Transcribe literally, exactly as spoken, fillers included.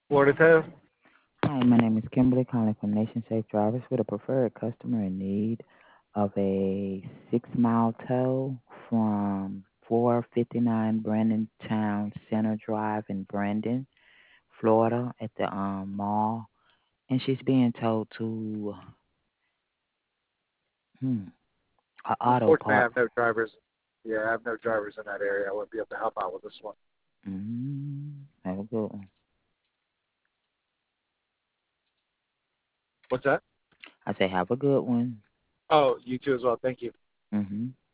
Florida Tow. Hi, my name is Kimberly calling from Nation Safe Drivers with a preferred customer in need of a six mile tow from four fifty-nine Brandon Town Center Drive in Brandon, Florida at the um, mall. And she's being towed to hmm, a auto Unfortunately, I parts. have no drivers. Yeah, I have no drivers in that area. I wouldn't be able to help out with this one. Mm, have a good one. What's that? I say have a good one. Oh, you too as well. Thank you. Mm-hmm.